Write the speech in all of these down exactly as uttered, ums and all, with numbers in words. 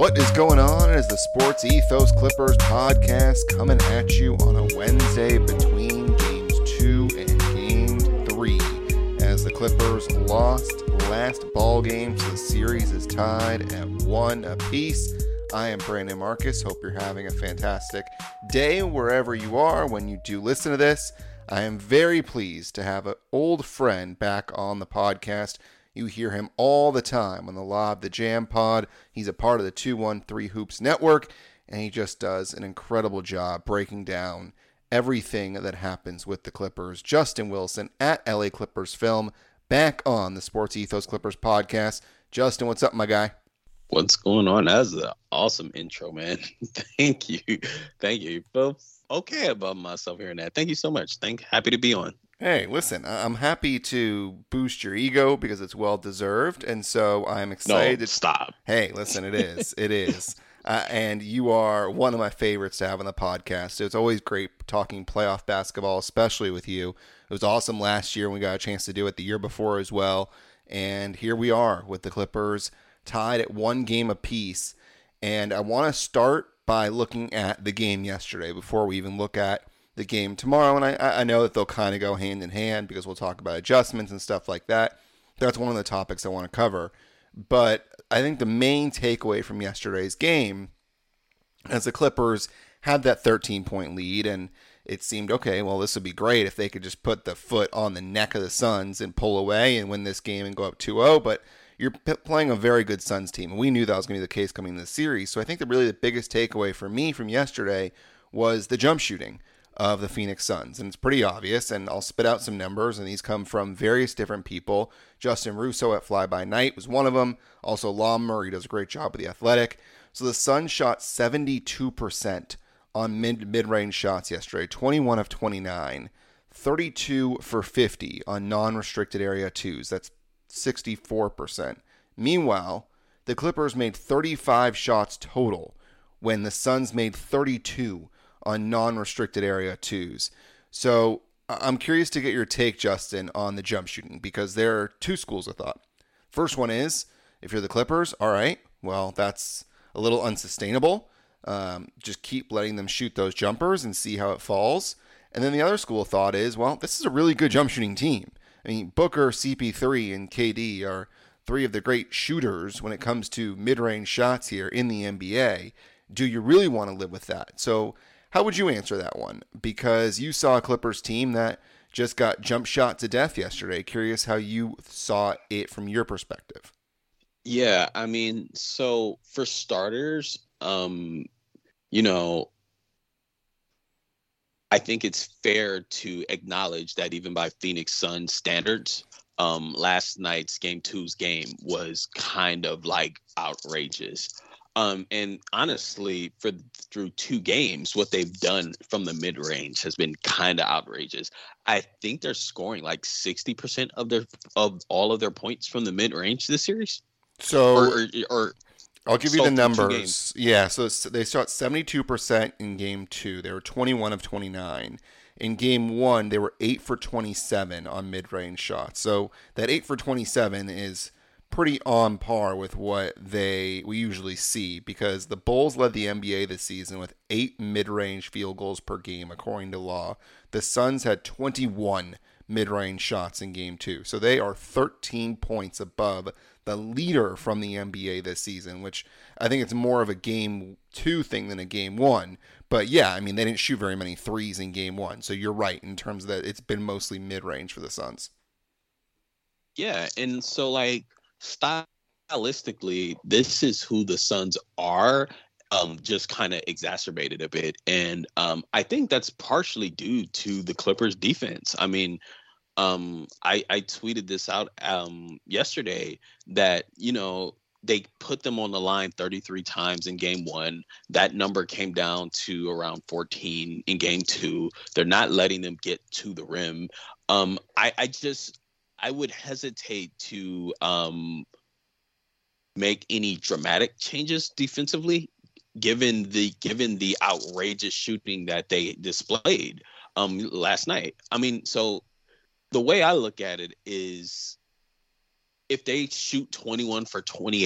What is going on? It is the Sports Ethos Clippers podcast coming at you on a Wednesday between games two and game three. As the Clippers lost last ball game, so the series is tied at one apiece. I am Brandon Marcus. Hope you're having a fantastic day wherever you are when you do listen to this. I am very pleased to have an old friend back on the podcast. You hear him all the time on the Lob the Jam pod. He's a part of the two one three Hoops Network, and he just does an incredible job breaking down everything that happens with the Clippers. Justin Wilson at L A Clippers Film, back on the Sports Ethos Clippers podcast. Justin, what's up, my guy? What's going on? That was an awesome intro, man. Thank you. Thank you. I feel okay about myself hearing that. Thank you so much. Thank. Happy to be on. Hey, listen, I'm happy to boost your ego because it's well-deserved, and so I'm excited. No, stop. Hey, listen, it is. It is. Uh, and you are one of my favorites to have on the podcast. So it's always great talking playoff basketball, especially with you. It was awesome last year when we got a chance to do it the year before as well. And here we are with the Clippers tied at one game apiece. And I want to start by looking at the game yesterday before we even look at the game tomorrow. And I, I know that they'll kind of go hand in hand because we'll talk about adjustments and stuff like that. That's one of the topics I want to cover. But I think the main takeaway from yesterday's game, as the Clippers had that thirteen-point lead, and it seemed, okay, well, this would be great if they could just put the foot on the neck of the Suns and pull away and win this game and go up two oh. But you're p- playing a very good Suns team, and we knew that was going to be the case coming into the series. So I think that really the biggest takeaway for me from yesterday was the jump shooting of the Phoenix Suns. And it's pretty obvious, and I'll spit out some numbers, and these come from various different people. Justin Russo at Fly By Night was one of them. Also, Lom Murray does a great job with The Athletic. So the Suns shot seventy-two percent on mid, mid-range shots yesterday, twenty-one of twenty-nine, thirty-two for fifty on non-restricted area twos. That's sixty-four percent. Meanwhile, the Clippers made thirty-five shots total when the Suns made thirty-two on non-restricted area twos. So I'm curious to get your take, Justin, on the jump shooting, because there are two schools of thought. First one is, if you're the Clippers, all right, well, that's a little unsustainable. Um, just keep letting them shoot those jumpers and see how it falls. And then the other school of thought is, well, this is a really good jump shooting team. I mean, Booker, C P three, and K D are three of the great shooters when it comes to mid-range shots here in the N B A. Do you really want to live with that? So how would you answer that one? Because you saw a Clippers team that just got jump shot to death yesterday. Curious how you saw it from your perspective. Yeah, I mean, so for starters, um, you know, I think it's fair to acknowledge that even by Phoenix Suns standards, um, last night's game two's game was kind of like outrageous. Um, and honestly, for through two games, what they've done from the mid range has been kind of outrageous. I think they're scoring like sixty percent of their of all of their points from the mid range this series. So, or, or, or I'll give you the numbers. Yeah, so they shot seventy-two percent in game two. They were twenty-one of twenty-nine. In game one, they were eight for twenty-seven on mid range shots. So that eight for twenty-seven is pretty on par with what they we usually see, because the Bulls led the N B A this season with eight mid-range field goals per game, according to Law. The Suns had twenty-one mid-range shots in game two, so they are thirteen points above the leader from the N B A this season, which I think it's more of a game two thing than a game one. But yeah, I mean, they didn't shoot very many threes in game one, so you're right in terms of that it's been mostly mid-range for the Suns. Yeah, and so like stylistically, this is who the Suns are, um, just kind of exacerbated a bit. And um, I think that's partially due to the Clippers defense. I mean, um, I, I tweeted this out um, yesterday that, you know, they put them on the line thirty-three times in game one. That number came down to around fourteen in game two. They're not letting them get to the rim. Um, I, I just... I would hesitate to um, make any dramatic changes defensively, given the given the outrageous shooting that they displayed um, last night. I mean, so the way I look at it is, if they shoot twenty-one for twenty-eight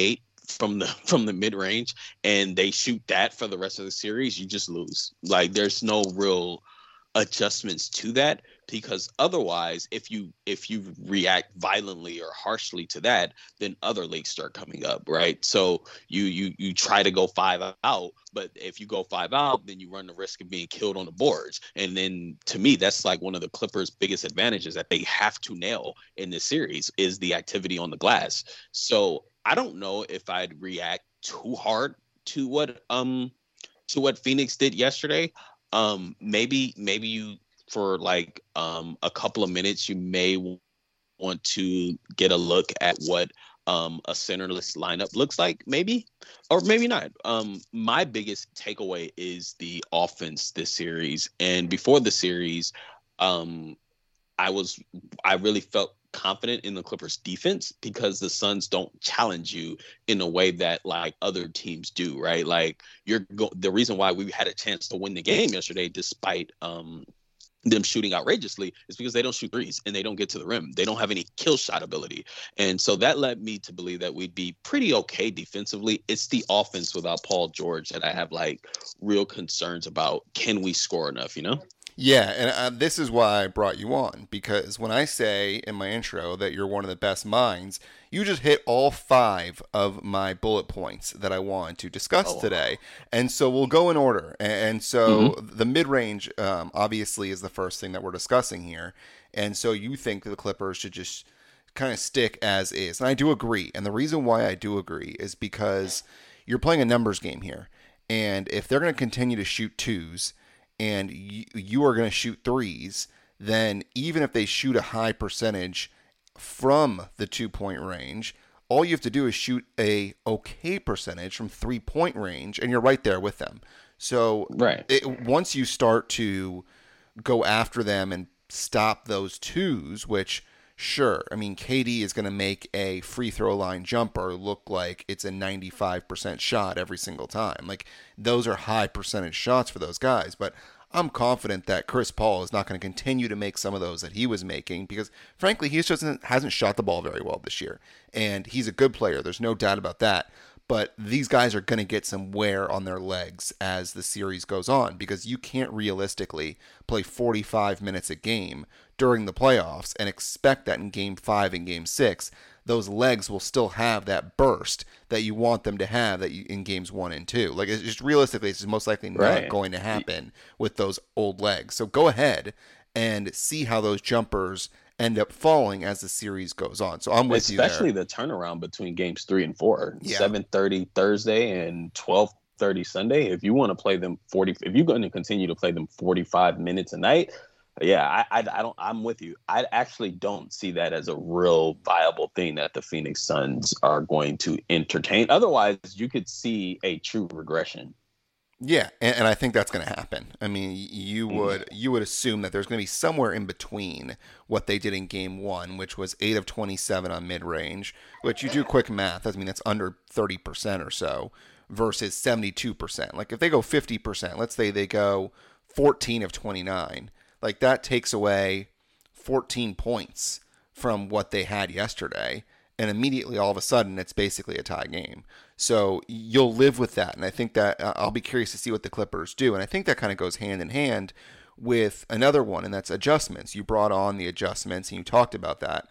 from the from the mid range and they shoot that for the rest of the series, you just lose. Like there's no real adjustments to that, because otherwise if you if you react violently or harshly to that, then other leagues start coming up, right? So you you you try to go five out, but if you go five out, then you run the risk of being killed on the boards. And then to me, that's like one of the Clippers' biggest advantages that they have to nail in this series is the activity on the glass. So I don't know if I'd react too hard to what um to what Phoenix did yesterday. Um, maybe maybe you for like um a couple of minutes you may w- want to get a look at what um a centerless lineup looks like, maybe, or maybe not. Um, my biggest takeaway is the offense this series, and before the series, um, I was I really felt confident in the Clippers defense because the Suns don't challenge you in a way that like other teams do, right? Like you're go- the reason why we had a chance to win the game yesterday, despite um them shooting outrageously, is because they don't shoot threes and they don't get to the rim. They don't have any kill shot ability. And so that led me to believe that we'd be pretty okay defensively. It's the offense without Paul George that I have like real concerns about. Can we score enough, you know? Yeah, and uh, this is why I brought you on, because when I say in my intro that you're one of the best minds, you just hit all five of my bullet points that I want to discuss Oh, today. And so we'll go in order. And so mm-hmm. the mid-range um, obviously is the first thing that we're discussing here. And so you think that the Clippers should just kind of stick as is. And I do agree. And the reason why I do agree is because you're playing a numbers game here. And if they're going to continue to shoot twos, and you, you are going to shoot threes, then even if they shoot a high percentage from the two-point range, all you have to do is shoot a okay percentage from three-point range, and you're right there with them. So right. it, once you start to go after them and stop those twos, which sure, I mean, K D is going to make a free throw line jumper look like it's a ninety-five percent shot every single time. Like, those are high percentage shots for those guys, but I'm confident that Chris Paul is not going to continue to make some of those that he was making because, frankly, he just hasn't, hasn't shot the ball very well this year. And he's a good player. There's no doubt about that. But these guys are going to get some wear on their legs as the series goes on because you can't realistically play forty-five minutes a game during the playoffs and expect that in game five and game six, those legs will still have that burst that you want them to have that you, in games one and two. Like, it's just realistically, it's just most likely not Right. going to happen with those old legs. So go ahead and see how those jumpers end up falling as the series goes on. So I'm with Especially you there. the turnaround between games three and four, Yeah. seven thirty Thursday and twelve thirty Sunday. If you want to play them forty, if you're going to continue to play them forty-five minutes a night, yeah, I, I, I don't. I'm with you. I actually don't see that as a real viable thing that the Phoenix Suns are going to entertain. Otherwise, you could see a true regression. Yeah, and, and I think that's going to happen. I mean, you would you would assume that there's going to be somewhere in between what they did in game one, which was eight of twenty-seven on mid-range, which you do quick math, I mean, that's under thirty percent or so, versus seventy-two percent. Like, if they go fifty percent, let's say they go fourteen of twenty-nine, like, that takes away fourteen points from what they had yesterday, and immediately, all of a sudden, it's basically a tie game. So you'll live with that, and I think that uh, I'll be curious to see what the Clippers do, and I think that kind of goes hand in hand with another one, and that's adjustments. You brought on the adjustments, and you talked about that.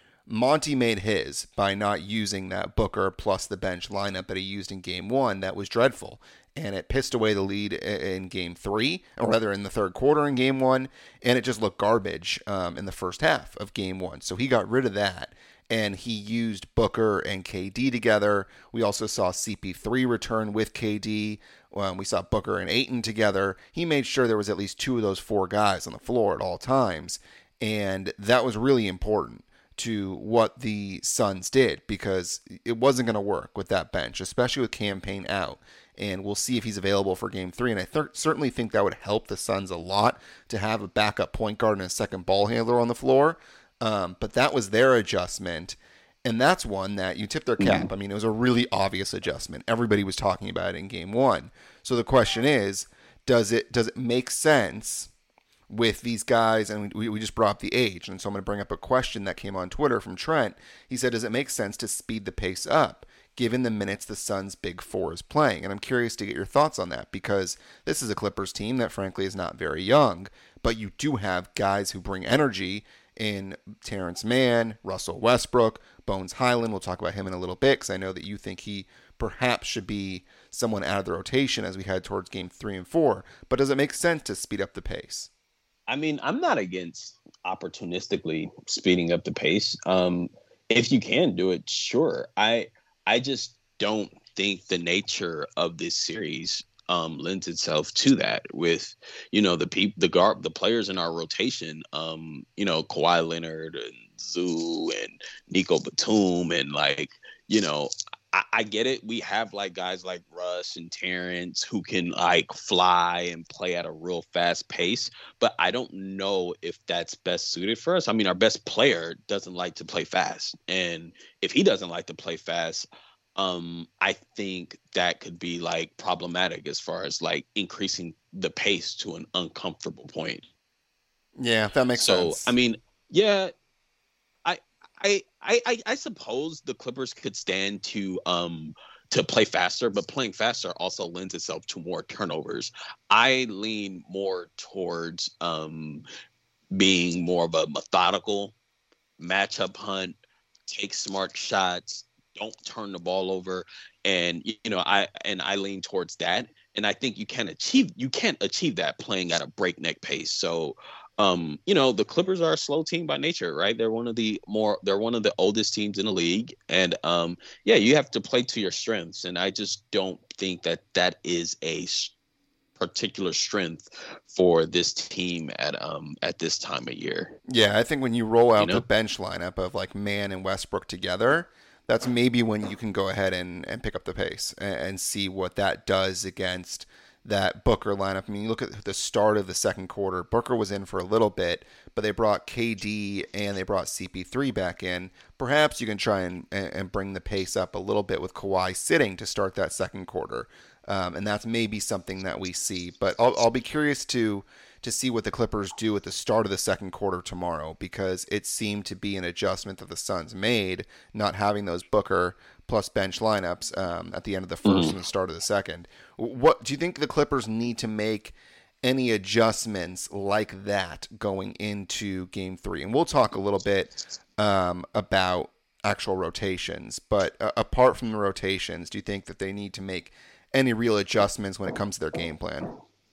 Monty made his by not using that Booker plus the bench lineup that he used in game one. That was dreadful, and it pissed away the lead in game three, or rather in the third quarter in game one, and it just looked garbage um, in the first half of game one. So he got rid of that, and he used Booker and K D together. We also saw C P three return with K D. Um, we saw Booker and Ayton together. He made sure there was at least two of those four guys on the floor at all times, and that was really important to what the Suns did because it wasn't going to work with that bench, especially with Cam Payne out. And we'll see if he's available for game three. And I th- certainly think that would help the Suns a lot to have a backup point guard and a second ball handler on the floor. Um, but that was their adjustment. And that's one that you tip their cap. I mean, it was a really obvious adjustment. Everybody was talking about it in game one. So the question is, does it does it make sense with these guys? And we, we just brought up the age. And so I'm going to bring up a question that came on Twitter from Trent. He said, does it make sense to speed the pace up? given the minutes the Suns' big four is playing. And I'm curious to get your thoughts on that, because this is a Clippers team that frankly is not very young, but you do have guys who bring energy in Terrence Mann, Russell Westbrook, Bones Highland. We'll talk about him in a little bit, because I know that you think he perhaps should be someone out of the rotation as we head towards game three and four. But does it make sense to speed up the pace? I mean, I'm not against opportunistically speeding up the pace. Um, if you can do it, sure. I I just don't think the nature of this series um, lends itself to that. With, you know, the peop, the guard, the players in our rotation, um, you know, Kawhi Leonard and Zoo and Nico Batum, and like, you know, I, I get it. We have like guys like Russ and Terrence who can like fly and play at a real fast pace, but I don't know if that's best suited for us. I mean, our best player doesn't like to play fast, and if he doesn't like to play fast, um, I think that could be like problematic as far as like increasing the pace to an uncomfortable point. Yeah, that makes so, sense. So, I mean, yeah, I, I, I, I suppose the Clippers could stand to, um, to play faster, but playing faster also lends itself to more turnovers. I lean more towards, um, being more of a methodical matchup hunt, take smart shots, don't turn the ball over. And, you know, I, and I lean towards that. And I think you can achieve, you can't achieve that playing at a breakneck pace. So, um, you know, the Clippers are a slow team by nature, right? They're one of the more, they're one of the oldest teams in the league. And, um, yeah, you have to play to your strengths. And I just don't think that that is a particular strength for this team at um at this time of year. Yeah, I think when you roll out you know? the bench lineup of like Mann and Westbrook together, that's maybe when you can go ahead and, and pick up the pace and, and see what that does against that Booker lineup. I mean, you look at the start of the second quarter, Booker was in for a little bit, but they brought K D and they brought C P three back in. Perhaps you can try and, and bring the pace up a little bit with Kawhi sitting to start that second quarter. Um, and that's maybe something that we see. But I'll, I'll be curious to to see what the Clippers do at the start of the second quarter tomorrow, because it seemed to be an adjustment that the Suns made, not having those Booker plus bench lineups um, at the end of the first mm. and the start of the second. What do you think the Clippers need to make any adjustments like that going into game three? And we'll talk a little bit um, about actual rotations, but uh, apart from the rotations, do you think that they need to make any real adjustments when it comes to their game plan?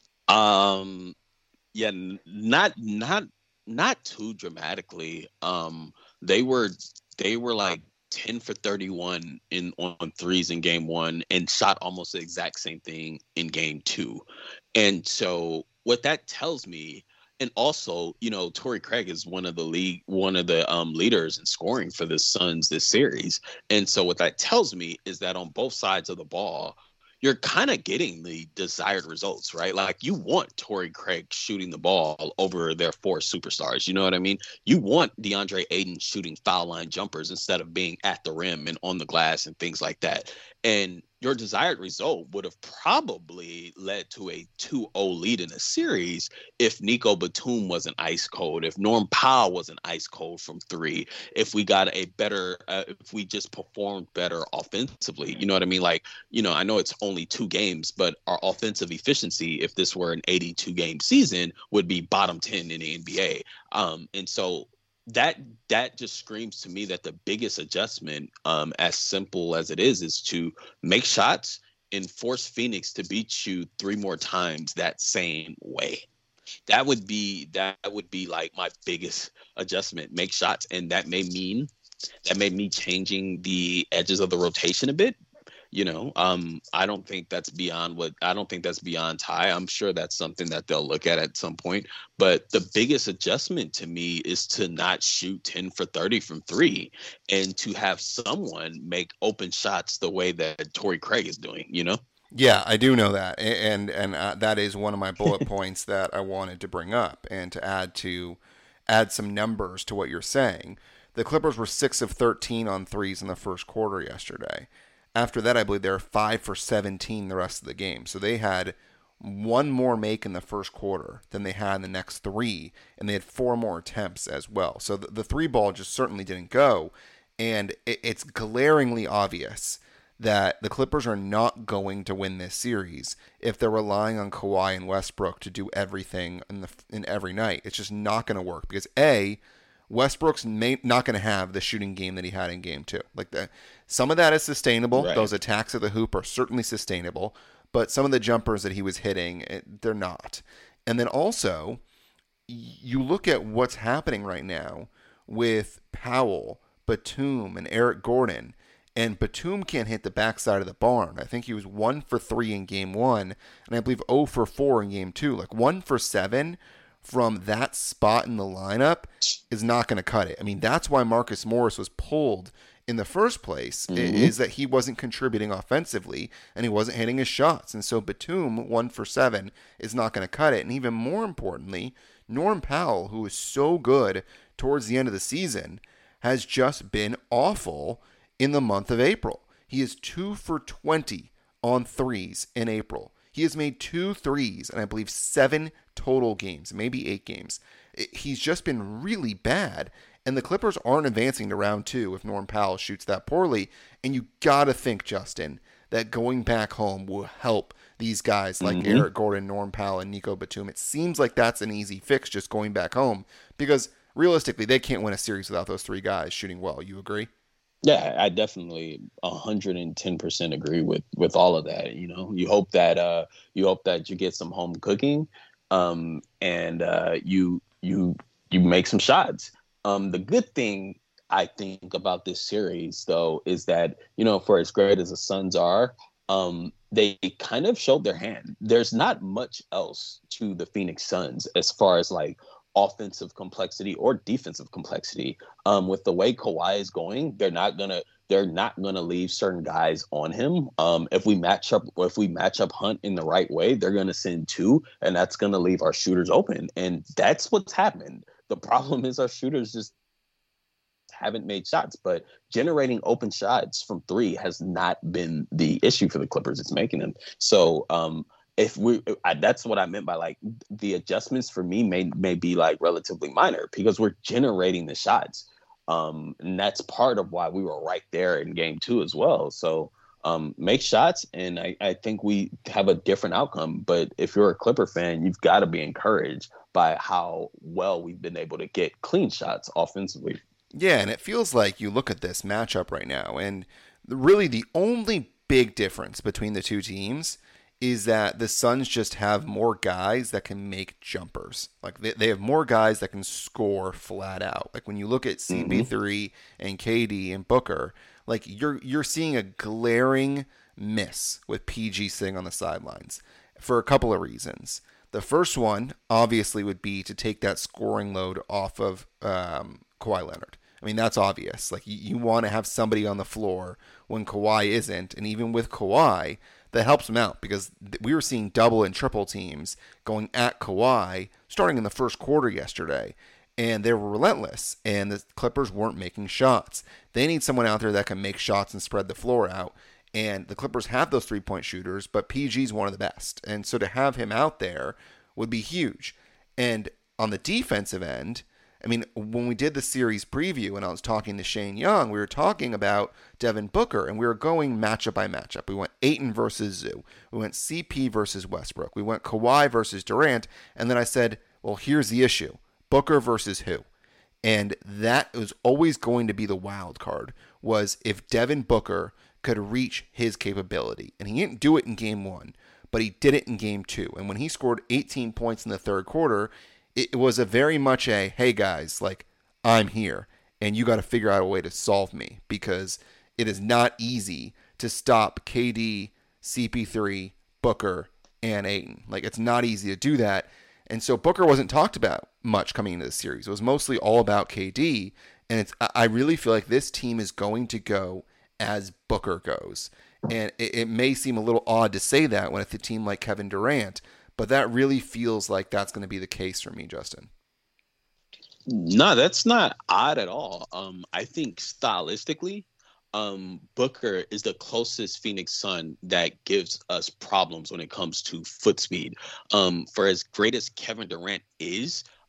Um, yeah, not not not too dramatically. Um, they were they were like ten for thirty-one in on threes in game one and shot almost the exact same thing in game two. And so what that tells me, and also, you know, Torrey Craig is one of the league, one of the um, leaders in scoring for the Suns this series. And so what that tells me is that on both sides of the ball, you're kind of getting the desired results, right? Like you want Torrey Craig shooting the ball over their four superstars. You know what I mean? You want DeAndre Ayton shooting foul line jumpers instead of being at the rim and on the glass and things like that. And your desired result would have probably led to a two oh lead in a series if Nico Batum wasn't ice cold, if Norm Powell wasn't ice cold from three, if we got a better, uh, if we just performed better offensively. You know what I mean? Like, you know, I know it's only two games, but our offensive efficiency, if this were an eighty-two game season, would be bottom ten in the N B A. Um, and so that that just screams to me that the biggest adjustment, um, as simple as it is, is to make shots and force Phoenix to beat you three more times that same way. That would be that would be like my biggest adjustment. Make shots, and that may mean that may mean changing the edges of the rotation a bit. You know, um, I don't think that's beyond what I don't think that's beyond Ty. I'm sure that's something that they'll look at at some point. But the biggest adjustment to me is to not shoot ten for thirty from three and to have someone make open shots the way that Torrey Craig is doing, you know? Yeah, I do know that. And and uh, that is one of my bullet points that I wanted to bring up and to add to add some numbers to what you're saying. The Clippers were six of thirteen on threes in the first quarter yesterday. After that, I believe they were five for seventeen the rest of the game. So they had one more make in the first quarter than they had in the next three, and they had four more attempts as well. So the, the three ball just certainly didn't go, and it, it's glaringly obvious that the Clippers are not going to win this series if they're relying on Kawhi and Westbrook to do everything in the in every night. It's just not going to work because A, Westbrook's may, not going to have the shooting game that he had in game two. Like the, some of that is sustainable. Right. Those attacks at the hoop are certainly sustainable, but some of the jumpers that he was hitting, it, they're not. And then also, you look at what's happening right now with Powell, Batum, and Eric Gordon. And Batum can't hit the backside of the barn. I think he was one for three in game one, and I believe zero for four in game two. Like one for seven from that spot in the lineup is not going to cut it. I mean, that's why Marcus Morris was pulled in the first place, mm-hmm. is that he wasn't contributing offensively and he wasn't hitting his shots. And so Batum, one for seven, is not going to cut it. And even more importantly, Norm Powell, who was so good towards the end of the season, has just been awful in the month of April. He is two for twenty on threes in April. He has made two threes and I believe seven total games, maybe eight games. He's just been really bad. And the Clippers aren't advancing to round two if Norm Powell shoots that poorly. And you got to think, Justin, that going back home will help these guys like mm-hmm. Eric Gordon, Norm Powell, and Nico Batum. It seems like that's an easy fix just going back home because realistically, they can't win a series without those three guys shooting well. You agree? Yeah, I definitely one hundred ten percent agree with, with all of that. You know, you hope that uh, you hope that you get some home cooking, um, and uh, you you you make some shots. Um, the good thing I think about this series, though, is that, you know, for as great as the Suns are, um, they kind of showed their hand. There's not much else to the Phoenix Suns as far as like offensive complexity or defensive complexity. Um, with the way Kawhi is going, they're not gonna they're not gonna leave certain guys on him. Um, if we match up if we match up Hunt in the right way, they're gonna send two, and that's gonna leave our shooters open. And that's what's happened. The problem is our shooters just haven't made shots, but generating open shots from three has not been the issue for the Clippers. It's making them. So um, if we, I, that's what I meant by like the adjustments for me may may be like relatively minor because we're generating the shots, um, and that's part of why we were right there in game two as well. So um, make shots, and I, I think we have a different outcome. But if you're a Clipper fan, you've got to be encouraged by how well we've been able to get clean shots offensively. Yeah, and it feels like you look at this matchup right now, and really the only big difference between the two teams is that the Suns just have more guys that can make jumpers. Like they, they have more guys that can score flat out. Like when you look at C P three mm-hmm. and K D and Booker, like you're you're seeing a glaring miss with P G sitting on the sidelines for a couple of reasons. The first one obviously would be to take that scoring load off of um, Kawhi Leonard. I mean, that's obvious. Like you, you want to have somebody on the floor when Kawhi isn't, and even with Kawhi, that helps him out because we were seeing double and triple teams going at Kawhi starting in the first quarter yesterday, and they were relentless, and the Clippers weren't making shots. They need someone out there that can make shots and spread the floor out, and the Clippers have those three-point shooters, but P G's one of the best, and so to have him out there would be huge. And on the defensive end, I mean, when we did the series preview and I was talking to Shane Young, we were talking about Devin Booker, and we were going matchup by matchup. We went Ayton versus Zoo. We went C P versus Westbrook. We went Kawhi versus Durant. And then I said, well, here's the issue. Booker versus who? And that was always going to be the wild card, was if Devin Booker could reach his capability. And he didn't do it in game one, but he did it in game two. And when he scored eighteen points in the third quarter, it was a very much a, hey guys, like I'm here and you got to figure out a way to solve me because it is not easy to stop K D, C P three, Booker, and Ayton. Like it's not easy to do that. And so Booker wasn't talked about much coming into the series. It was mostly all about K D. And it's, I really feel like this team is going to go as Booker goes. And it, it may seem a little odd to say that when it's a team like Kevin Durant, but that really feels like that's going to be the case for me, Justin. No, that's not odd at all. Um, I think stylistically, um, Booker is the closest Phoenix Sun that gives us problems when it comes to foot speed. Um, for as great as Kevin Durant is,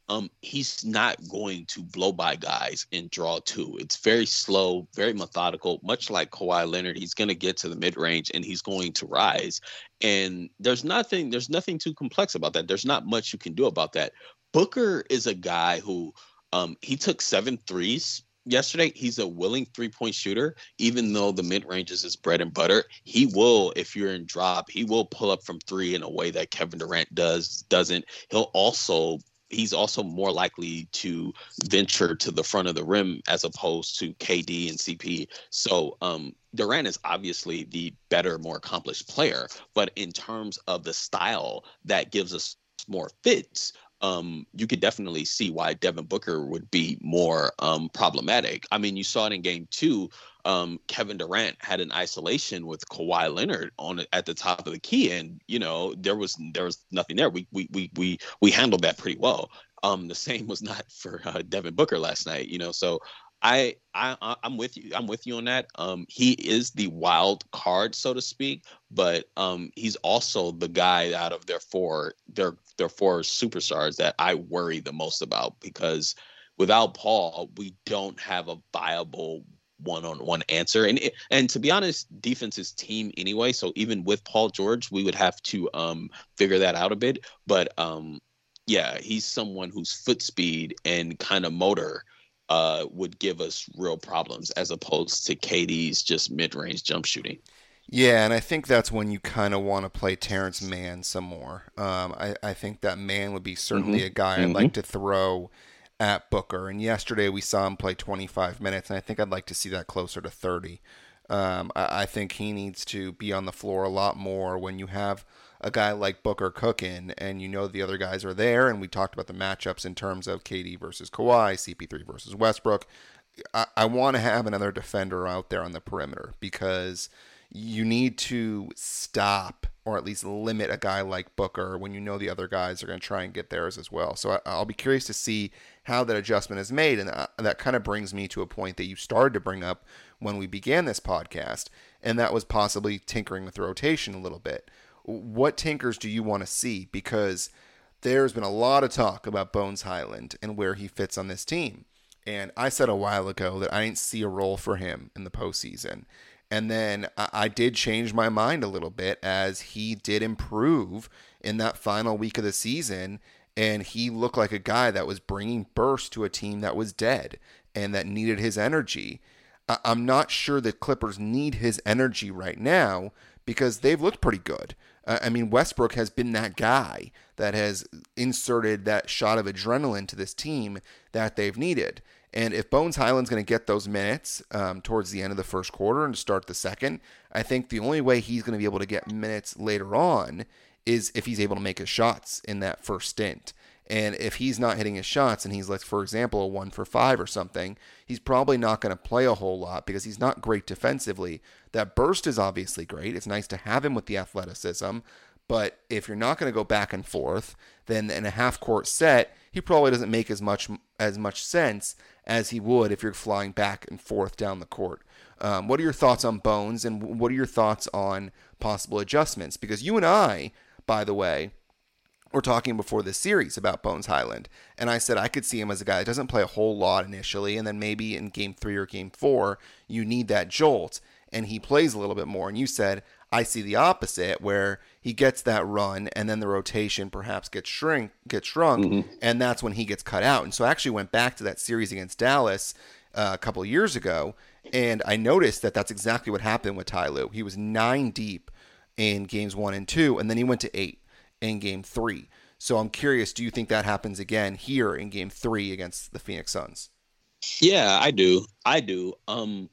um, he's not going to blow by guys and draw two. It's very slow, very methodical, much like Kawhi Leonard. He's going to get to the mid range and he's going to rise. And there's nothing, there's nothing too complex about that. There's not much you can do about that. Booker is a guy who um, he took seven threes yesterday. He's a willing three-point shooter, even though the mid-range is his bread and butter. He will, if you're in drop, he will pull up from three in a way that Kevin Durant does, doesn't. He'll also He's also more likely to venture to the front of the rim as opposed to K D and C P. So um, Durant is obviously the better, more accomplished player. But in terms of the style that gives us more fits, um, you could definitely see why Devin Booker would be more um, problematic. I mean, you saw it in game two. Um, Kevin Durant had an isolation with Kawhi Leonard on at the top of the key, and you know there was there was nothing there. We we we we we handled that pretty well. Um, the same was not for uh, Devin Booker last night. You know, so I I I'm with you. I'm with you on that. Um, he is the wild card, so to speak, but um, he's also the guy out of their four their their four superstars that I worry the most about, because without Paul, we don't have a viable one-on-one answer. And and to be honest, defense is team anyway. So even with Paul George, we would have to um, figure that out a bit. But um, yeah, he's someone whose foot speed and kind of motor uh, would give us real problems, as opposed to K D's just mid-range jump shooting. Yeah, and I think that's when you kind of want to play Terrence Mann some more. Um, I, I think that Mann would be certainly Mm-hmm. a guy I'd Mm-hmm. like to throw at Booker. And yesterday we saw him play twenty-five minutes, and I think I'd like to see that closer to thirty. Um, I, I think he needs to be on the floor a lot more when you have a guy like Booker cooking and you know the other guys are there. And we talked about the matchups in terms of K D versus Kawhi, C P three versus Westbrook. I, I want to have another defender out there on the perimeter, because you need to stop or at least limit a guy like Booker when you know the other guys are going to try and get theirs as well. So I, I'll be curious to see how that adjustment is made. And uh, that kind of brings me to a point that you started to bring up when we began this podcast, and that was possibly tinkering with the rotation a little bit. What tinkers do you want to see? Because there's been a lot of talk about Bones Hyland and where he fits on this team. And I said a while ago that I didn't see a role for him in the postseason. And then I did change my mind a little bit as he did improve in that final week of the season. And he looked like a guy that was bringing burst to a team that was dead and that needed his energy. I'm not sure the Clippers need his energy right now, because they've looked pretty good. I mean, Westbrook has been that guy that has inserted that shot of adrenaline to this team that they've needed. And if Bones Hyland's going to get those minutes um, towards the end of the first quarter and start the second, I think the only way he's going to be able to get minutes later on is if he's able to make his shots in that first stint. And if he's not hitting his shots and he's, like, for example, a one for five or something, he's probably not going to play a whole lot because he's not great defensively. That burst is obviously great. It's nice to have him with the athleticism. But if you're not going to go back and forth, then in a half-court set, he probably doesn't make as much as much sense as he would if you're flying back and forth down the court. Um, what are your thoughts on Bones, and what are your thoughts on possible adjustments? Because you and I, by the way, were talking before this series about Bones Hyland, and I said I could see him as a guy that doesn't play a whole lot initially, and then maybe in game three or game four, you need that jolt, and he plays a little bit more. And you said, I see the opposite, where he gets that run, and then the rotation perhaps gets shrink, gets shrunk, mm-hmm. and that's when he gets cut out. And so I actually went back to that series against Dallas uh, a couple of years ago, and I noticed that that's exactly what happened with Ty Lue. He was nine deep in games one and two, and then he went to eight in game three. So I'm curious, do you think that happens again here in game three against the Phoenix Suns? Yeah, I do. I do. Um,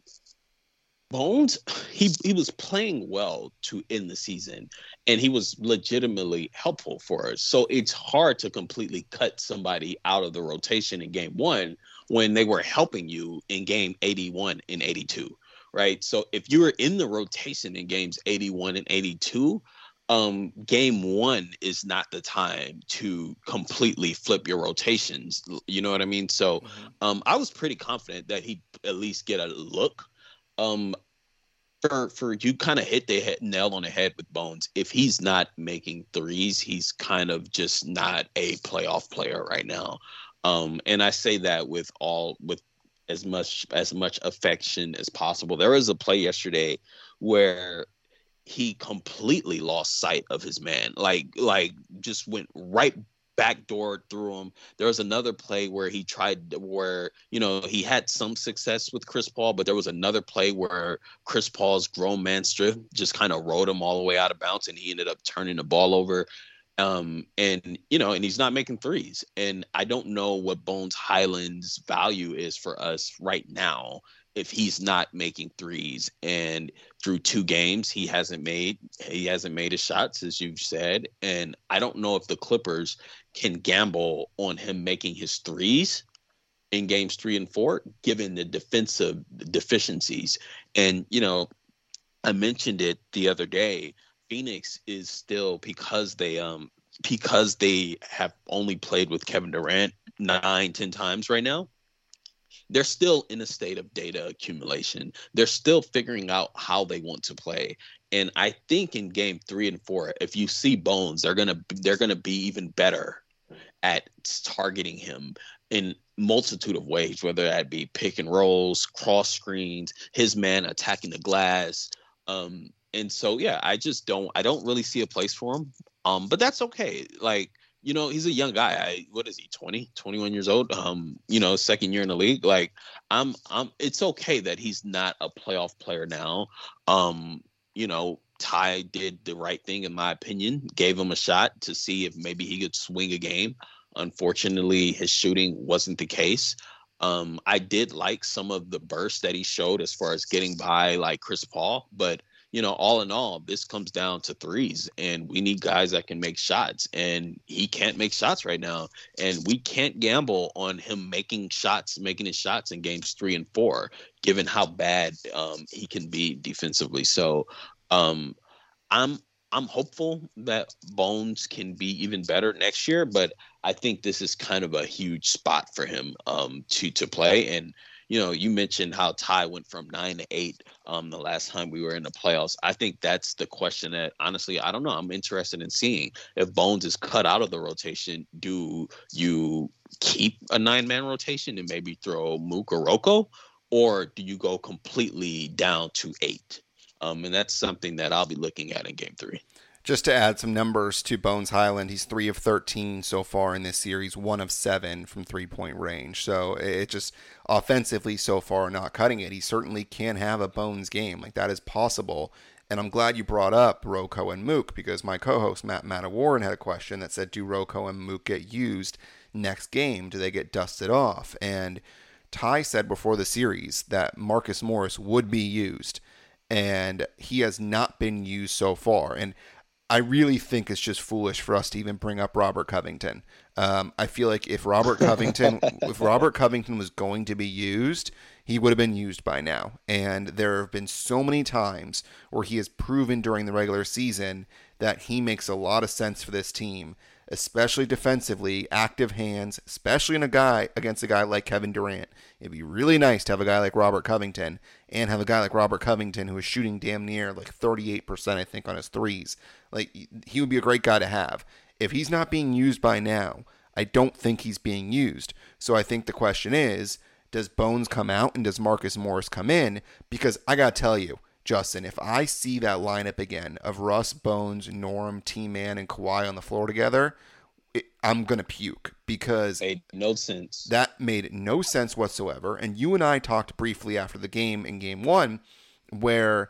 Bones, he he was playing well to end the season, and he was legitimately helpful for us. So it's hard to completely cut somebody out of the rotation in game one when they were helping you in game eighty-one and eighty-two, right? So if you were in the rotation in games eighty-one and eighty-two, um, game one is not the time to completely flip your rotations. You know what I mean? So mm-hmm. um, I was pretty confident that he'd at least get a look. Um, for for you kind of hit the head, nail on the head with Bones. If he's not making threes, he's kind of just not a playoff player right now. Um, and I say that with all with as much as much affection as possible. There was a play yesterday where he completely lost sight of his man. Like like just went right backdoor through him. There was another play where he tried where, you know, he had some success with Chris Paul, but there was another play where Chris Paul's grown man strip just kind of rode him all the way out of bounds and he ended up turning the ball over. Um, and you know, and he's not making threes. And I don't know what Bones Highland's value is for us right now if he's not making threes. And through two games, he hasn't made he hasn't made his shots, as you've said. And I don't know if the Clippers can gamble on him making his threes in games three and four, given the defensive deficiencies. And you know, I mentioned it the other day. Phoenix is still because they um because they have only played with Kevin Durant nine, ten times right now. They're still in a state of data accumulation. They're still figuring out how they want to play. And I think in game three and four, if you see Bones, they're gonna they're gonna be even better at targeting him in multitude of ways, whether that be pick and rolls, cross screens, his man attacking the glass. Um, and so, yeah, I just don't, I don't really see a place for him. Um, but that's okay. Like, you know, he's a young guy. I, what is he, twenty, twenty-one years old? Um, you know, second year in the league. Like, I'm, I'm, it's okay that he's not a playoff player now. Um, you know, Ty did the right thing, in my opinion, gave him a shot to see if maybe he could swing a game. Unfortunately, his shooting wasn't the case. Um, I did like some of the bursts that he showed as far as getting by like Chris Paul, but you know, all in all, this comes down to threes, and we need guys that can make shots, and he can't make shots right now, and we can't gamble on him making shots, making his shots in games three and four, given how bad um, he can be defensively. So, um, I'm I'm hopeful that Bones can be even better next year, but I think this is kind of a huge spot for him um, to to play. And you know, you mentioned how Ty went from nine to eight um, the last time we were in the playoffs. I think that's the question that honestly I don't know. I'm interested in seeing if Bones is cut out of the rotation. Do you keep a nine man rotation and maybe throw Mook or Rocco, or do you go completely down to eight? Um, and that's something that I'll be looking at in game three. Just to add some numbers to Bones Highland, he's three of thirteen so far in this series, one of seven from three-point range. So it just offensively so far not cutting it. He certainly can have a Bones game. Like, that is possible. And I'm glad you brought up Rocco and Mook, because my co-host Matt Matawarren had a question that said, do Rocco and Mook get used next game? Do they get dusted off? And Ty said before the series that Marcus Morris would be used, and he has not been used so far. And I really think it's just foolish for us to even bring up Robert Covington. Um, I feel like if Robert Covington, if Robert Covington was going to be used, he would have been used by now. And there have been so many times where he has proven during the regular season that he makes a lot of sense for this team, especially defensively, active hands, especially in a guy against a guy like Kevin Durant. It'd be really nice to have a guy like Robert Covington and have a guy like Robert Covington who is shooting damn near like thirty-eight percent, I think, on his threes. Like, he would be a great guy to have. If he's not being used by now, I don't think he's being used. So I think the question is, does Bones come out and does Marcus Morris come in? Because I got to tell you, Justin, if I see that lineup again of Russ, Bones, Norm, T-Man, and Kawhi on the floor together, it, I'm going to puke, because made no sense. That made no sense whatsoever. And you and I talked briefly after the game in game one, where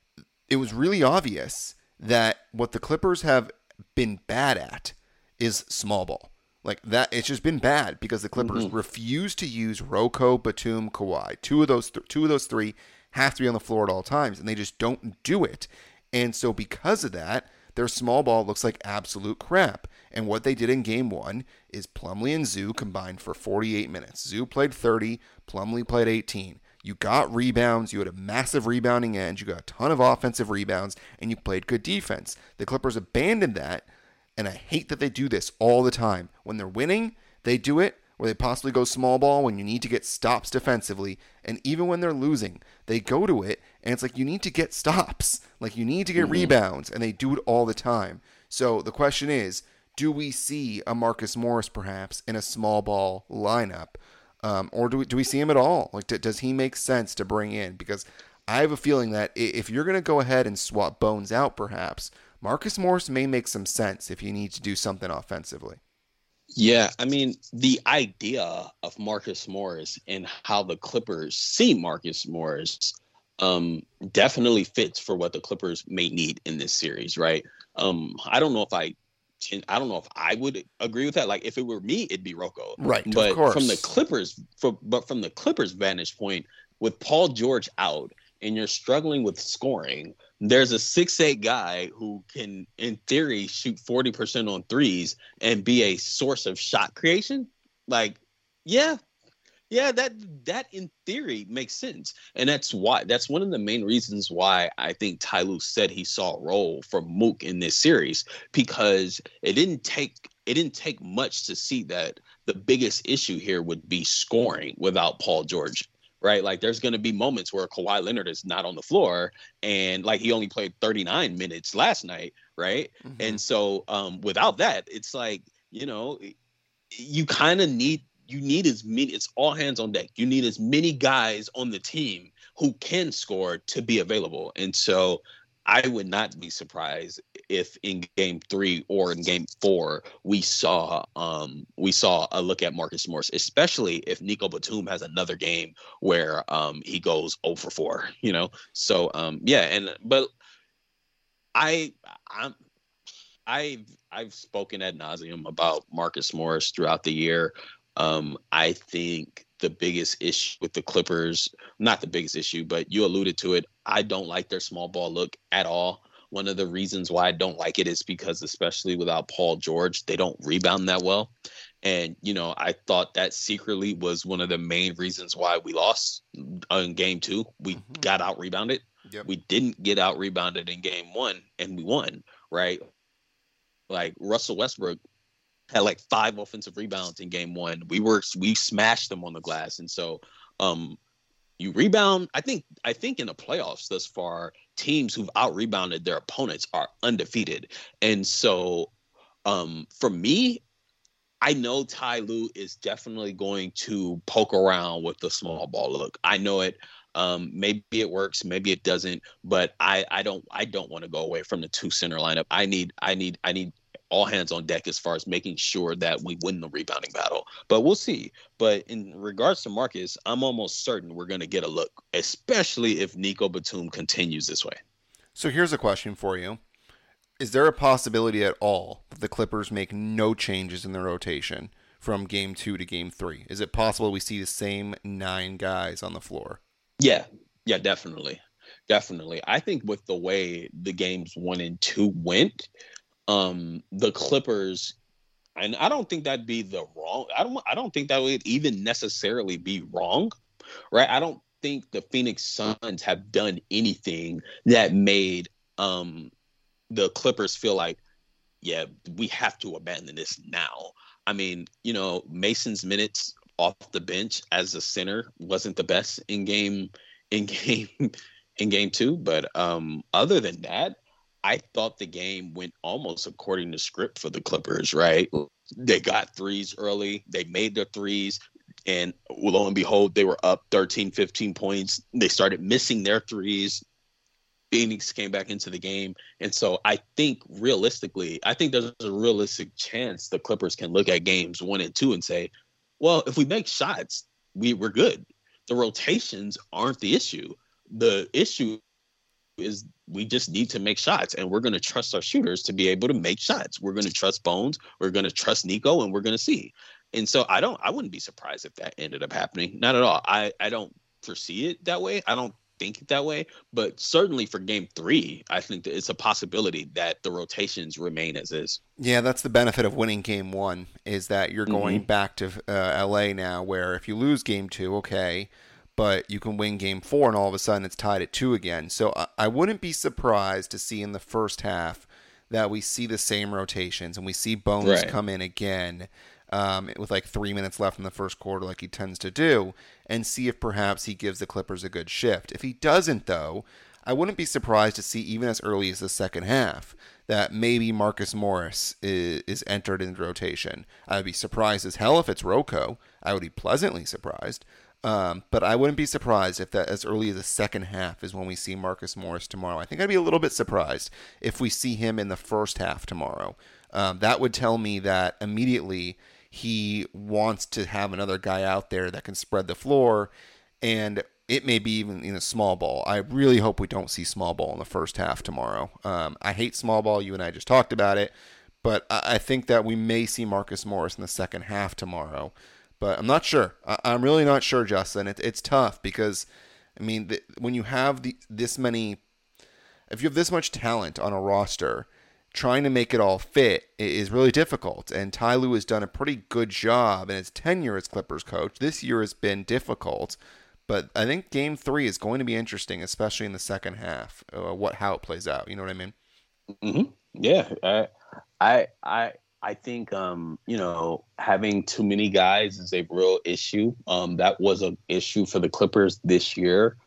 it was really obvious that what the Clippers have been bad at is small ball. Like that, it's just been bad because the Clippers mm-hmm. refuse to use Rocco, Batum, Kawhi. Two of those, th- two of those three have to be on the floor at all times, and they just don't do it. And so because of that, their small ball looks like absolute crap. And what they did in game one is Plumlee and Zoo combined for forty-eight minutes. Zoo played thirty, Plumlee played eighteen. You got rebounds, you had a massive rebounding end, you got a ton of offensive rebounds, and you played good defense. The Clippers abandoned that, and I hate that they do this all the time. When they're winning, they do it, where they possibly go small ball when you need to get stops defensively, and even when they're losing, they go to it, and it's like you need to get stops. Like you need to get mm-hmm. rebounds, and they do it all the time. So the question is, do we see a Marcus Morris perhaps in a small ball lineup? Um, or do we, do we see him at all? Like, d- does he make sense to bring in? Because I have a feeling that if you're going to go ahead and swap Bones out, perhaps, Marcus Morris may make some sense if you need to do something offensively. Yeah, I mean, the idea of Marcus Morris and how the Clippers see Marcus Morris um, definitely fits for what the Clippers may need in this series, right? Um, I don't know if I I don't know if I would agree with that. Like, if it were me, it'd be Rocco. Right, but of course. from the Clippers, from, but from the Clippers' vantage point, with Paul George out and you're struggling with scoring, there's a six eight guy who can, in theory, shoot forty percent on threes and be a source of shot creation. Like, yeah, yeah, that that in theory makes sense. And that's why that's one of the main reasons why I think Ty Lue said he saw a role for Mook in this series, because it didn't take it didn't take much to see that the biggest issue here would be scoring without Paul George. Right. Like, there's going to be moments where Kawhi Leonard is not on the floor, and like he only played thirty-nine minutes last night. Right. Mm-hmm. And so um, without that, it's like, you know, you kind of need you need as many. It's all hands on deck. You need as many guys on the team who can score to be available. And so I would not be surprised if in game three or in game four we saw um, we saw a look at Marcus Morris, especially if Nico Batum has another game where um, he goes zero for four. You know, so um, yeah, and but I I'm I've I've spoken ad nauseum about Marcus Morris throughout the year. Um, I think the biggest issue with the Clippers, not the biggest issue, but you alluded to it. I don't like their small ball look at all. One of the reasons why I don't like it is because, especially without Paul George, they don't rebound that well. And, you know, I thought that secretly was one of the main reasons why we lost in game two. We mm-hmm. got out rebounded. Yep. We didn't get out rebounded in game one, and we won, right? Like, Russell Westbrook had like five offensive rebounds in game one. We were we smashed them on the glass. And so um you rebound. I think I think in the playoffs thus far, teams who've out rebounded their opponents are undefeated. And so um for me, I know Ty Lue is definitely going to poke around with the small ball look. I know it. Um, maybe it works, maybe it doesn't, but I, I don't I don't want to go away from the two center lineup. I need I need I need all hands on deck as far as making sure that we win the rebounding battle. But we'll see. But in regards to Marcus, I'm almost certain we're going to get a look, especially if Nico Batum continues this way. So here's a question for you. Is there a possibility at all that the Clippers make no changes in their rotation from game two to game three? Is it possible we see the same nine guys on the floor? Yeah, yeah, definitely. Definitely. I think with the way the games one and two went, Um, the Clippers, and I don't think that'd be the wrong. I don't. I don't think that would even necessarily be wrong, right? I don't think the Phoenix Suns have done anything that made um the Clippers feel like, yeah, we have to abandon this now. I mean, you know, Mason's minutes off the bench as a center wasn't the best in game in game in game two, but um, other than that, I thought the game went almost according to script for the Clippers, right? They got threes early. They made their threes. And lo and behold, they were up thirteen, fifteen points. They started missing their threes. Phoenix came back into the game. And so I think realistically, I think there's a realistic chance the Clippers can look at games one and two and say, well, if we make shots, we, we're good. The rotations aren't the issue. The issue is we just need to make shots, and we're going to trust our shooters to be able to make shots. We're going to trust Bones. We're going to trust Nico, and we're going to see. And so I don't, I wouldn't be surprised if that ended up happening. Not at all. I, I don't foresee it that way. I don't think it that way, but certainly for game three, I think that it's a possibility that the rotations remain as is. Yeah, that's the benefit of winning game one, is that you're going mm-hmm. back to uh, L A now, where if you lose game two, okay, but you can win game four and all of a sudden it's tied at two again. So I, I wouldn't be surprised to see in the first half that we see the same rotations and we see Bones right. come in again um, with like three minutes left in the first quarter like he tends to do, and see if perhaps he gives the Clippers a good shift. If he doesn't, though, I wouldn't be surprised to see even as early as the second half that maybe Marcus Morris is, is entered into rotation. I would be surprised as hell if it's Rocco. I would be pleasantly surprised. Um, but I wouldn't be surprised if that as early as the second half is when we see Marcus Morris tomorrow. I think I'd be a little bit surprised if we see him in the first half tomorrow. Um, that would tell me that immediately he wants to have another guy out there that can spread the floor, and it may be even in a small ball. I really hope we don't see small ball in the first half tomorrow. Um, I hate small ball. You and I just talked about it, but I think that we may see Marcus Morris in the second half tomorrow. But I'm not sure. I'm really not sure, Justin. It, it's tough because, I mean, the, when you have the, this many, if you have this much talent on a roster, trying to make it all fit is really difficult. And Ty Lue has done a pretty good job in his tenure as Clippers coach. This year has been difficult, but I think Game Three is going to be interesting, especially in the second half. Uh, what how it plays out. You know what I mean? Mm-hmm. Yeah, I, I, I. I think, um, you know, having too many guys is a real issue. Um, that was an issue for the Clippers this year.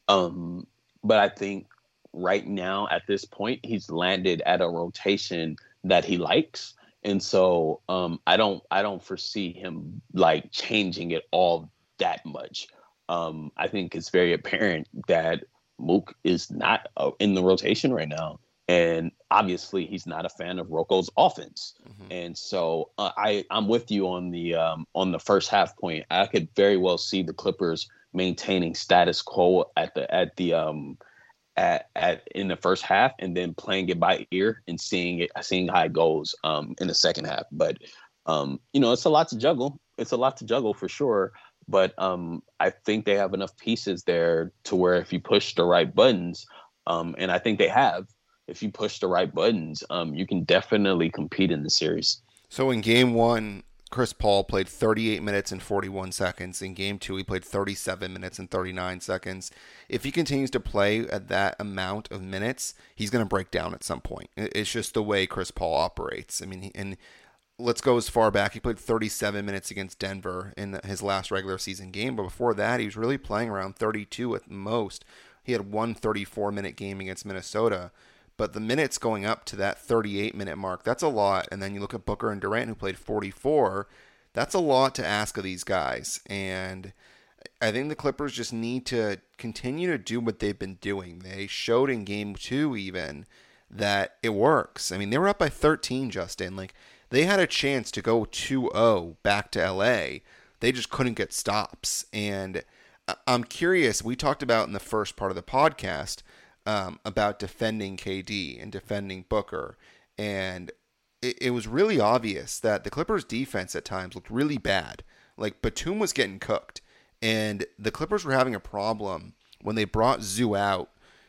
Um, but I think right now at this point, he's landed at a rotation that he likes. And so um, I don't I don't foresee him like changing it all that much. Um, I think it's very apparent that Mook is not uh, in the rotation right now. And obviously, he's not a fan of Rocco's offense, mm-hmm. and so uh, I I'm with you on the um, on the first half point. I could very well see the Clippers maintaining status quo at the at the um at at in the first half, and then playing it by ear and seeing it seeing how it goes um in the second half. But um you know, it's a lot to juggle. It's a lot to juggle for sure. But um I think they have enough pieces there to where if you push the right buttons, um and I think they have. If you push the right buttons, um, you can definitely compete in the series. So in game one, Chris Paul played thirty-eight minutes and forty-one seconds. In game two, he played thirty-seven minutes and thirty-nine seconds. If he continues to play at that amount of minutes, he's going to break down at some point. It's just the way Chris Paul operates. I mean, he, and let's go as far back. He played thirty-seven minutes against Denver in his last regular season game. But before that, he was really playing around thirty-two at most. He had one thirty-four minute game against Minnesota. But the minutes going up to that thirty-eight minute mark, that's a lot. And then you look at Booker and Durant, who played forty-four. That's a lot to ask of these guys. And I think the Clippers just need to continue to do what they've been doing. They showed in game two even that it works. I mean, they were up by thirteen, Justin. Like, they had a chance to go two oh back to L A. They just couldn't get stops. And I'm curious, we talked about in the first part of the podcast Um, about defending K D and defending Booker. And it, it was really obvious that the Clippers defense at times looked really bad. Like, Batum was getting cooked. And the Clippers were having a problem when they brought Zoo out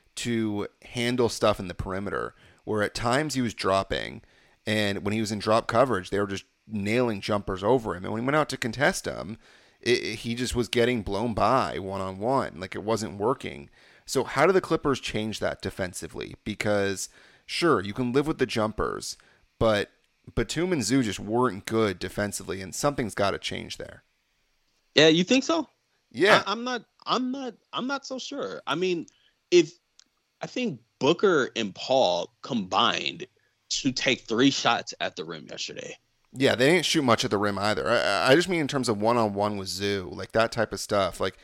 to handle stuff in the perimeter, where at times he was dropping. And when he was in drop coverage, they were just nailing jumpers over him. And when he went out to contest him, it, he just was getting blown by one-on-one. Like, it wasn't working. So how do the Clippers change that defensively? Because, sure, you can live with the jumpers, but Batum and Zoo just weren't good defensively, and something's got to change there. Yeah, you think so? Yeah, I, I'm not. I'm not. I'm not so sure. I mean, if I think Booker and Paul combined to take three shots at the rim yesterday. Yeah, they didn't shoot much at the rim either. I, I just mean in terms of one-on-one with Zoo, like that type of stuff, like.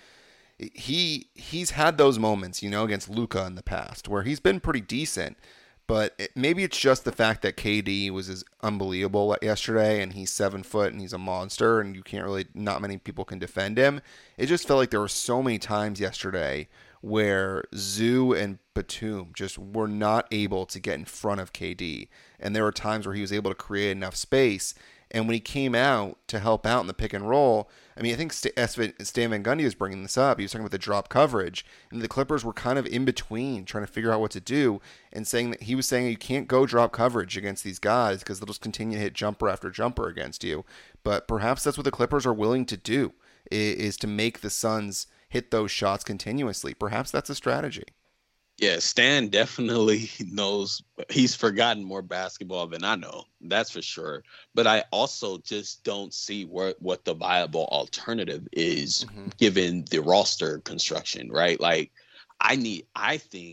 He he's had those moments, you know, against Luka in the past where he's been pretty decent, but it, maybe it's just the fact that K D was as unbelievable yesterday, and he's seven foot and he's a monster, and you can't really, not many people can defend him. It just felt like there were so many times yesterday where Zoo and Batum just were not able to get in front of K D, and there were times where he was able to create enough space. And when he came out to help out in the pick and roll, I mean, I think Stan Van Gundy was bringing this up. He was talking about the drop coverage, and the Clippers were kind of in between trying to figure out what to do, and saying that he was saying you can't go drop coverage against these guys because they'll just continue to hit jumper after jumper against you. But perhaps that's what the Clippers are willing to do, is to make the Suns hit those shots continuously. Perhaps that's a strategy. Yeah, Stan definitely knows. He's forgotten more basketball than I know. That's for sure. But I also just don't see what, what the viable alternative is, mm-hmm. given the roster construction, right? Like, I need, I think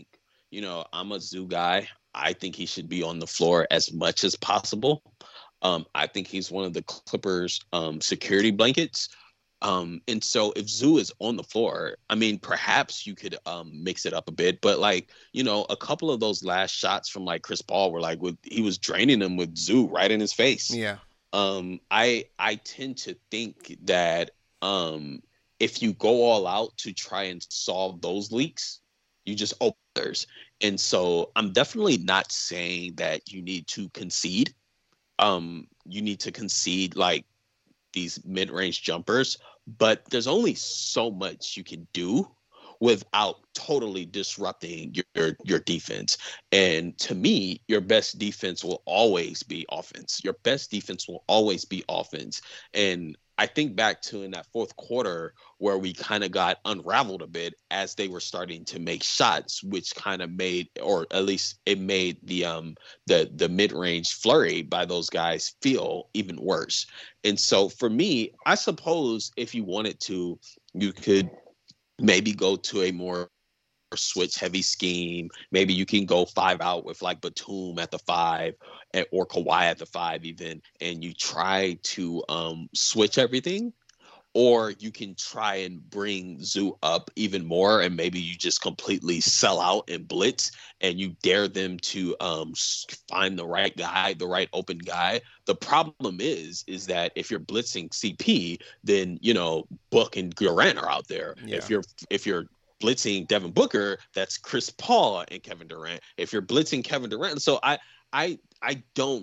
you know, I'm a Zoo guy. I think he should be on the floor as much as possible. Um, I think he's one of the Clippers' um, security blankets. Um, and so if Zoo is on the floor, I mean, perhaps you could um, mix it up a bit. But like, you know, a couple of those last shots from like Chris Paul were like, with he was draining them with Zoo right in his face. Yeah. Um, I I tend to think that um, if you go all out to try and solve those leaks, you just open others. And so I'm definitely not saying that you need to concede. Um, you need to concede like these mid-range jumpers, but there's only so much you can do without totally disrupting your your defense. And to me, your best defense will always be offense. Your best defense will always be offense. And I think back to in that fourth quarter where we kind of got unraveled a bit as they were starting to make shots, which kind of made, or at least it made the um the the mid-range flurry by those guys feel even worse. And so for me, I suppose if you wanted to, you could maybe go to a more switch heavy scheme. Maybe you can go five out with like Batum at the five or Kawhi at the five even, and you try to um, switch everything. Or you can try and bring Zoo up even more, and maybe you just completely sell out and blitz, and you dare them to um, find the right guy, the right open guy. The problem is, is that if you're blitzing C P, then you know Book and Durant are out there. Yeah. If you're if you're blitzing Devin Booker, that's Chris Paul and Kevin Durant. If you're blitzing Kevin Durant, so I I I don't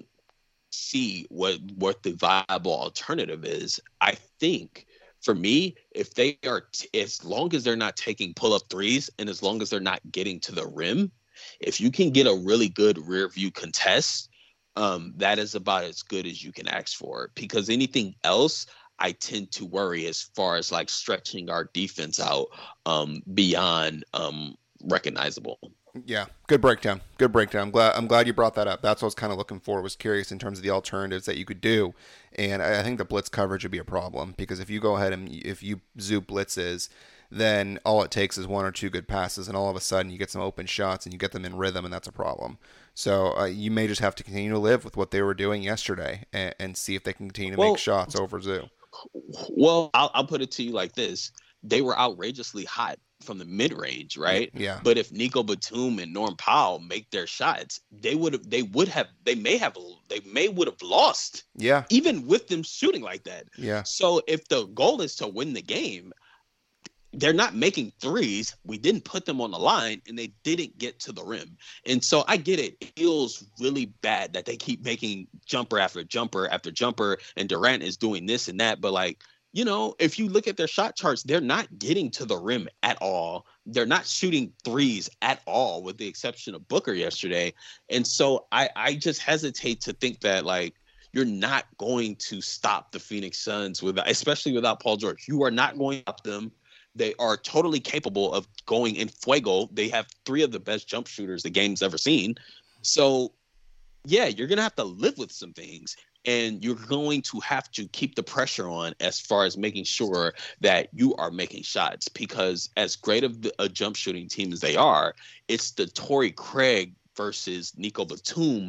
see what what the viable alternative is. I think. For me, if they are, t- as long as they're not taking pull-up threes and as long as they're not getting to the rim, if you can get a really good rear view contest, um, that is about as good as you can ask for. Because anything else, I tend to worry as far as like stretching our defense out um, beyond um, recognizable. Yeah, good breakdown. Good breakdown. I'm glad. I'm glad you brought that up. That's what I was kind of looking for. Was curious in terms of the alternatives that you could do, and I, I think the blitz coverage would be a problem because if you go ahead and if you zoo blitzes, then all it takes is one or two good passes, and all of a sudden you get some open shots and you get them in rhythm, and that's a problem. So uh, you may just have to continue to live with what they were doing yesterday and, and see if they can continue to well, make shots over Zoo. Well, I'll, I'll put it to you like this: they were outrageously hot from the mid-range, right? Yeah. But if Nico Batum and Norm Powell make their shots, they would have, they would have, they may have, they may would have lost. Yeah. Even with them shooting like that. Yeah. So if the goal is to win the game, they're not making threes. We didn't put them on the line and they didn't get to the rim. And so I get it. It feels really bad that they keep making jumper after jumper after jumper and Durant is doing this and that. But like, you know, if you look at their shot charts, they're not getting to the rim at all. They're not shooting threes at all, with the exception of Booker yesterday. And so I, I just hesitate to think that, like, you're not going to stop the Phoenix Suns, without, especially without Paul George. You are not going to stop them. They are totally capable of going in fuego. They have three of the best jump shooters the game's ever seen. So, yeah, you're going to have to live with some things. And you're going to have to keep the pressure on as far as making sure that you are making shots, because as great of the, a jump shooting team as they are, it's the Torrey Craig versus Nico Batum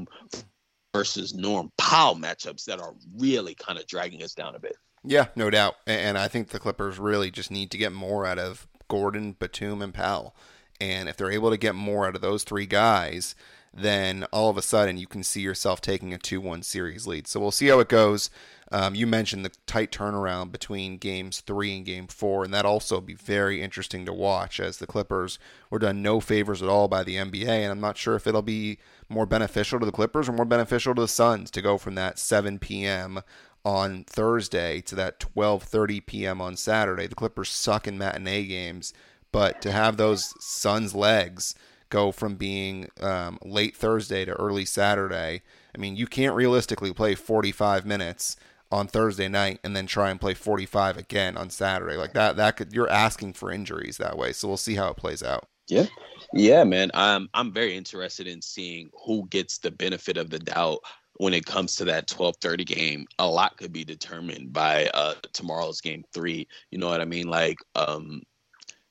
versus Norm Powell matchups that are really kind of dragging us down a bit. Yeah, no doubt. And I think the Clippers really just need to get more out of Gordon, Batum, and Powell. And if they're able to get more out of those three guys, then all of a sudden you can see yourself taking a two one series lead. So we'll see how it goes. Um, you mentioned the tight turnaround between games three and game four, and that also be very interesting to watch, as the Clippers were done no favors at all by the N B A, and I'm not sure if it'll be more beneficial to the Clippers or more beneficial to the Suns to go from that seven p.m. on Thursday to that twelve thirty p.m. on Saturday. The Clippers suck in matinee games, but to have those Suns legs go from being um, late Thursday to early Saturday. I mean, you can't realistically play forty-five minutes on Thursday night and then try and play forty-five again on Saturday. Like that, that could, you're asking for injuries that way. So we'll see how it plays out. Yeah. Yeah, man. I'm, I'm very interested in seeing who gets the benefit of the doubt when it comes to that twelve thirty game. A lot could be determined by uh, tomorrow's game three. You know what I mean? Like, um,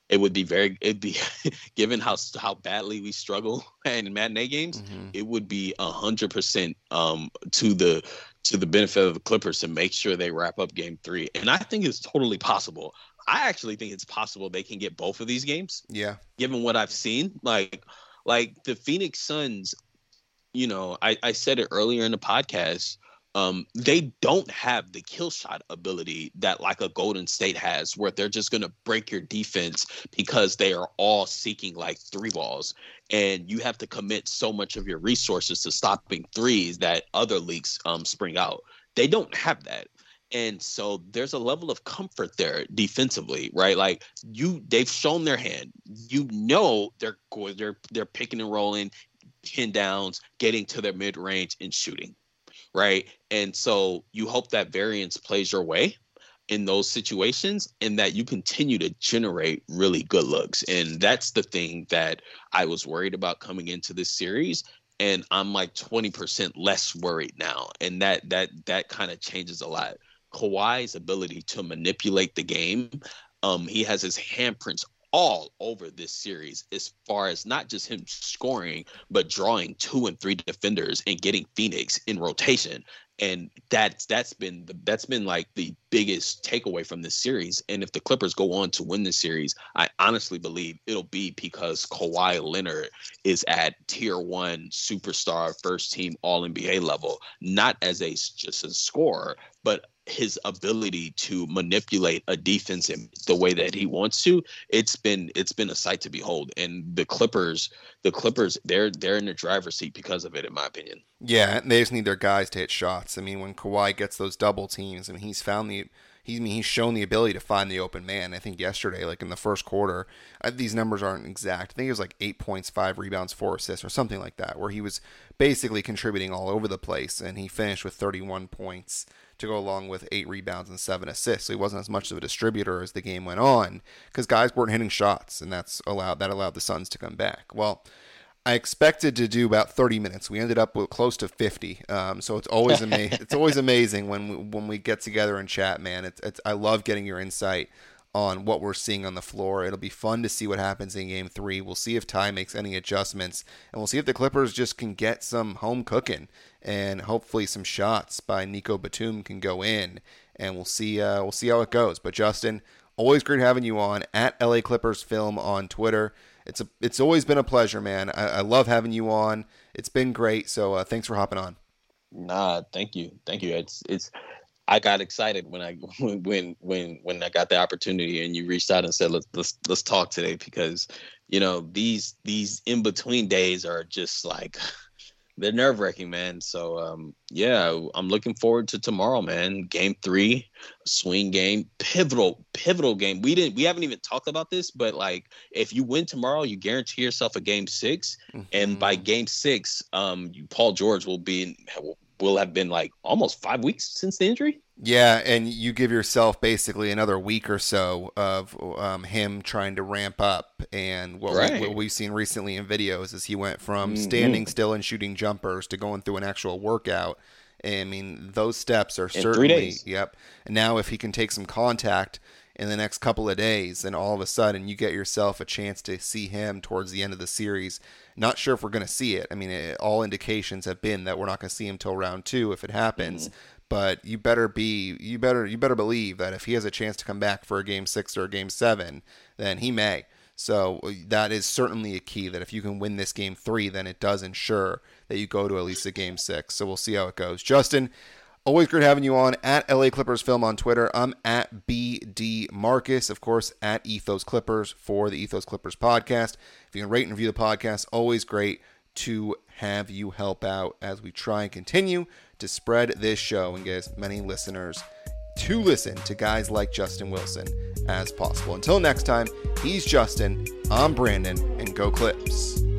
It would be very, it'd be, given how how badly we struggle in matinee games, mm-hmm. it would be a hundred percent um to the to the benefit of the Clippers to make sure they wrap up game three. And I think it's totally possible. I actually think it's possible they can get both of these games. Yeah. Given what I've seen, like like the Phoenix Suns, you know, I, I said it earlier in the podcast. Um, they don't have the kill shot ability that like a Golden State has, where they're just going to break your defense because they are all seeking like three balls. And you have to commit so much of your resources to stopping threes that other leagues um, spring out. They don't have that. And so there's a level of comfort there defensively, right? Like you, they've shown their hand. You know, they're they're they're picking and rolling, pin downs, getting to their mid range and shooting. Right. And so you hope that variance plays your way in those situations and that you continue to generate really good looks. And that's the thing that I was worried about coming into this series. And I'm like twenty percent less worried now. And that that that kind of changes a lot. Kawhi's ability to manipulate the game. Um, he has his handprints all over this series as far as not just him scoring, but drawing two and three defenders and getting Phoenix in rotation. And that's that's been the, that's been like the biggest takeaway from this series. And if the Clippers go on to win this series, I honestly believe it'll be because Kawhi Leonard is at tier one superstar, first team All N B A level, not as a just a scorer, but his ability to manipulate a defense in the way that he wants to. It's been it's been a sight to behold. And the Clippers, the Clippers, they're they're in the driver's seat because of it, in my opinion. Yeah, they just need their guys to hit shots. I mean, when Kawhi gets those double teams, I mean, he's found the he, I mean, he's shown the ability to find the open man. I think yesterday, like in the first quarter, I, these numbers aren't exact. I think it was like eight points, five rebounds, four assists, or something like that, where he was basically contributing all over the place, and he finished with thirty-one points to go along with eight rebounds and seven assists. So he wasn't as much of a distributor as the game went on because guys weren't hitting shots, and that's allowed that allowed the Suns to come back. Well, I expected to do about thirty minutes. We ended up with close to fifty. Um, so it's always amazing. It's always amazing when we, when we get together and chat, man. It's, it's I love getting your insight on what we're seeing on the floor. It'll be fun to see what happens in game three. We'll see if Ty makes any adjustments, and we'll see if the Clippers just can get some home cooking, and hopefully some shots by Nico Batum can go in, and we'll see uh, we'll see how it goes. But Justin, always great having you on at L A Clippers Film on Twitter. It's a it's always been a pleasure, man. I, I love having you on. It's been great. So uh, thanks for hopping on. Nah, thank you, thank you. It's it's. I got excited when I when when when I got the opportunity and you reached out and said let's let's let's talk today, because you know these these in between days are just like they're nerve wracking, man. So um, yeah, I'm looking forward to tomorrow, man. Game three, swing game, pivotal pivotal game. We didn't we haven't even talked about this, but like if you win tomorrow, you guarantee yourself a game six, mm-hmm. and by game six, um, you, Paul George will be in. will have been like almost five weeks since the injury. Yeah, and you give yourself basically another week or so of um, him trying to ramp up. And what, right. we, what we've seen recently in videos is he went from mm-hmm. standing still and shooting jumpers to going through an actual workout. I mean, those steps are in certainly, three days. Yep. And now if he can take some contact in the next couple of days, and all of a sudden you get yourself a chance to see him towards the end of the series. Not sure if we're going to see it. I mean, it, all indications have been that we're not going to see him till round two if it happens. Mm-hmm. But you better be, you better, you better believe that if he has a chance to come back for a game six or a game seven, then he may. So that is certainly a key, that if you can win this game three, then it does ensure that you go to at least a game six. So we'll see how it goes. Justin, always great having you on at L A Clippers Film on Twitter. I'm at B D Marcus, of course, at Ethos Clippers for the Ethos Clippers podcast. If you can rate and review the podcast, always great to have you help out as we try and continue to spread this show and get as many listeners to listen to guys like Justin Wilson as possible. Until next time, he's Justin, I'm Brandon, and go Clips.